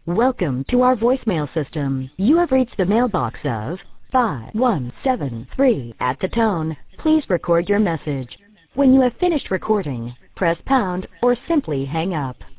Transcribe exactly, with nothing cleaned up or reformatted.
Welcome to our voicemail system. You have reached the mailbox of five one seven three. At the tone, please record your message. When you have finished recording, press pound or simply hang up.